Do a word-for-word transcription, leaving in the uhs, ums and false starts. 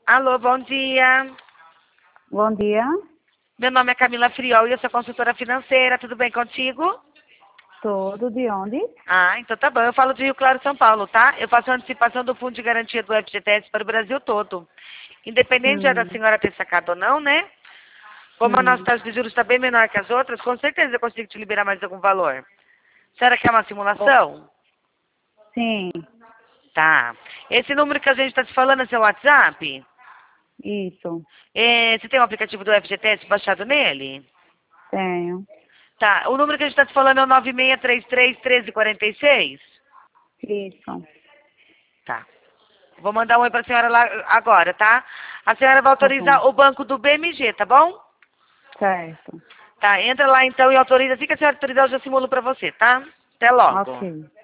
Alô, bom dia. Bom dia. Meu nome é Camila Friol e eu sou consultora financeira. Tudo bem contigo? Tudo de onde? Ah, então tá bom. Eu falo de Rio Claro, São Paulo, tá? Eu faço a antecipação do Fundo de Garantia do F G T S para o Brasil todo. Independente já da Hum, senhora ter sacado ou não, né? Como a nossa hum. taxa de juros está bem menor que as outras, com certeza eu consigo te liberar mais algum valor. A senhora quer uma Oh, simulação? sim, Tá. Esse número que a gente está te falando é seu WhatsApp? isso. É, você tem o aplicativo do F G T S baixado nele? Tenho. Tá. O número que a gente está te falando é o nove seis três três, um três quatro seis? Isso. Tá. Vou mandar um oi pra senhora lá agora, tá? A senhora vai Tá bom. autorizar o banco do B M G, tá bom? Certo. Tá, entra lá então e autoriza. Assim que a senhora autorizar, eu já simulo pra você, tá? Até logo. Ok.